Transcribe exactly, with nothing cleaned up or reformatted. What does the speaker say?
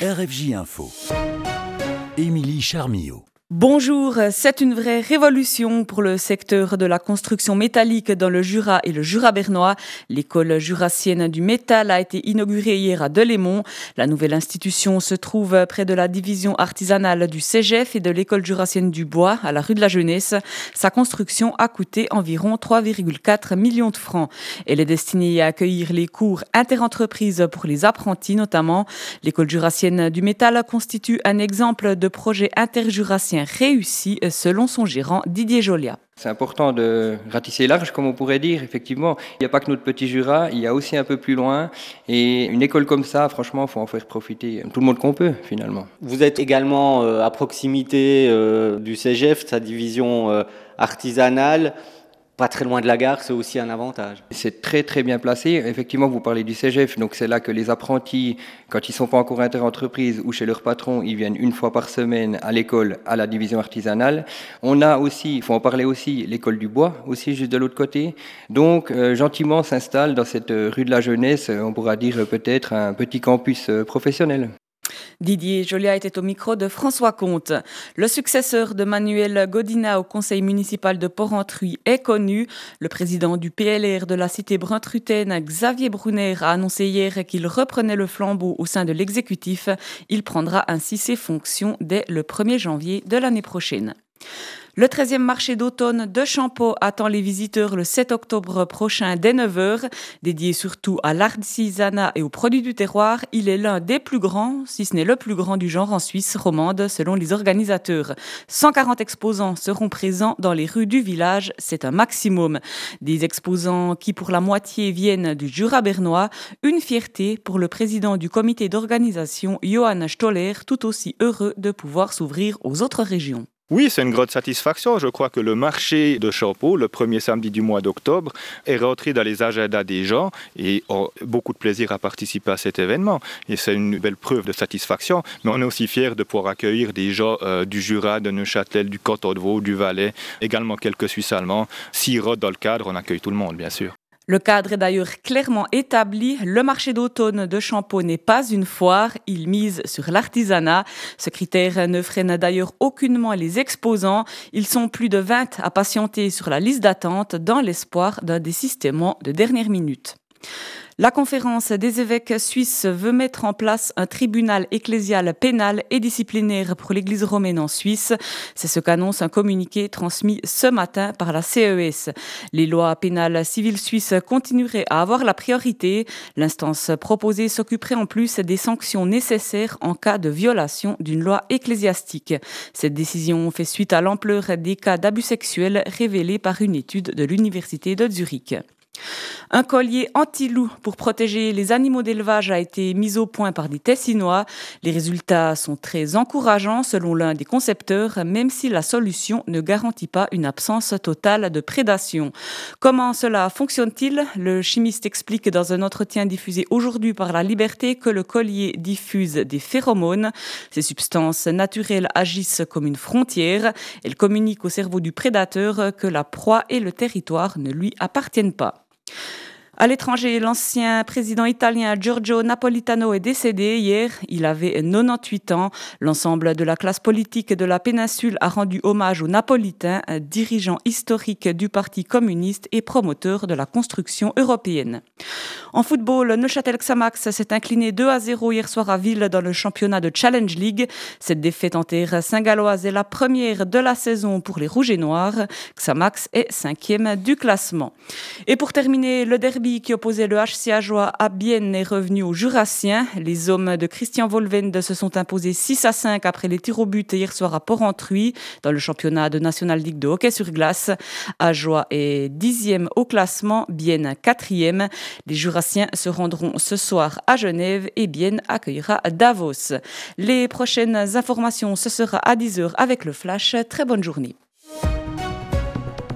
R F J Info. Émilie Charmillau. Bonjour, c'est une vraie révolution pour le secteur de la construction métallique dans le Jura et le Jura bernois. L'école jurassienne du métal a été inaugurée hier à Delémont. La nouvelle institution se trouve près de la division artisanale du C G F et de l'école jurassienne du bois à la rue de la Jeunesse. Sa construction a coûté environ trois virgule quatre millions de francs. Elle est destinée à accueillir les cours interentreprises pour les apprentis notamment. L'école jurassienne du métal constitue un exemple de projet interjurassien réussi selon son gérant Didier Jolia. C'est important de ratisser large, comme on pourrait dire. Effectivement, il n'y a pas que notre petit Jura, il y a aussi un peu plus loin. Et une école comme ça, franchement, il faut en faire profiter tout le monde qu'on peut, finalement. Vous êtes également à proximité du C G F, sa division artisanale. Pas très loin de la gare, c'est aussi un avantage. C'est très très bien placé. Effectivement, vous parlez du C G F, donc c'est là que les apprentis, quand ils ne sont pas encore inter-entreprises ou chez leur patron, ils viennent une fois par semaine à l'école, à la division artisanale. On a aussi, il faut en parler aussi, l'école du bois, aussi juste de l'autre côté. Donc, euh, gentiment s'installe dans cette rue de la Jeunesse, on pourra dire peut-être un petit campus professionnel. Didier Jolia était au micro de François Comte. Le successeur de Manuel Godina au conseil municipal de Porrentruy est connu. Le président du P L R de la cité bruntrutaine, Xavier Brunner, a annoncé hier qu'il reprenait le flambeau au sein de l'exécutif. Il prendra ainsi ses fonctions dès le premier janvier de l'année prochaine. Le treizième marché d'automne de Champeaux attend les visiteurs le sept octobre prochain dès neuf heures. Dédié surtout à l'artisanat et aux produits du terroir, il est l'un des plus grands, si ce n'est le plus grand du genre en Suisse romande, selon les organisateurs. cent quarante exposants seront présents dans les rues du village, c'est un maximum. Des exposants qui pour la moitié viennent du Jura bernois. Une fierté pour le président du comité d'organisation, Johann Stoller, tout aussi heureux de pouvoir s'ouvrir aux autres régions. Oui, c'est une grande satisfaction. Je crois que le marché de Champeaux, le premier samedi du mois d'octobre, est rentré dans les agendas des gens et ont beaucoup de plaisir à participer à cet événement. Et c'est une belle preuve de satisfaction. Mais on est aussi fiers de pouvoir accueillir des gens euh, du Jura, de Neuchâtel, du canton de Vaud, du Valais, également quelques Suisses allemands. S'ils rodent dans le cadre, on accueille tout le monde, bien sûr. Le cadre est d'ailleurs clairement établi. Le marché d'automne de Champeaux n'est pas une foire. Il mise sur l'artisanat. Ce critère ne freine d'ailleurs aucunement les exposants. Ils sont plus de vingt à patienter sur la liste d'attente dans l'espoir d'un désistement de dernière minute. La conférence des évêques suisses veut mettre en place un tribunal ecclésial pénal et disciplinaire pour l'Église romaine en Suisse. C'est ce qu'annonce un communiqué transmis ce matin par la C E S. Les lois pénales civiles suisses continueraient à avoir la priorité. L'instance proposée s'occuperait en plus des sanctions nécessaires en cas de violation d'une loi ecclésiastique. Cette décision fait suite à l'ampleur des cas d'abus sexuels révélés par une étude de l'Université de Zurich. Un collier anti-loup pour protéger les animaux d'élevage a été mis au point par des Tessinois. Les résultats sont très encourageants selon l'un des concepteurs, même si la solution ne garantit pas une absence totale de prédation. Comment cela fonctionne-t-il ? Le chimiste explique dans un entretien diffusé aujourd'hui par La Liberté que le collier diffuse des phéromones. Ces substances naturelles agissent comme une frontière. Elles communiquent au cerveau du prédateur que la proie et le territoire ne lui appartiennent pas. À l'étranger, l'ancien président italien Giorgio Napolitano est décédé hier. Il avait quatre-vingt-dix-huit ans. L'ensemble de la classe politique de la péninsule a rendu hommage aux Napolitains, dirigeant historique du Parti communiste et promoteur de la construction européenne. En football, Neuchâtel Xamax s'est incliné deux à zéro hier soir à Ville dans le championnat de Challenge League. Cette défaite en terre saint-galloise est la première de la saison pour les Rouges et Noirs. Xamax est cinquième du classement. Et pour terminer, le derby qui opposait le H C Ajoie à Bienne est revenu aux Jurassiens. Les hommes de Christian Volvende se sont imposés six à cinq après les tirs au but hier soir à Porrentruy dans le championnat de National League de hockey sur glace. Ajoie est dixième au classement, Bienne quatrième. Les Jurassiens se rendront ce soir à Genève et Bienne accueillera Davos. Les prochaines informations, ce sera à dix heures avec le Flash. Très bonne journée.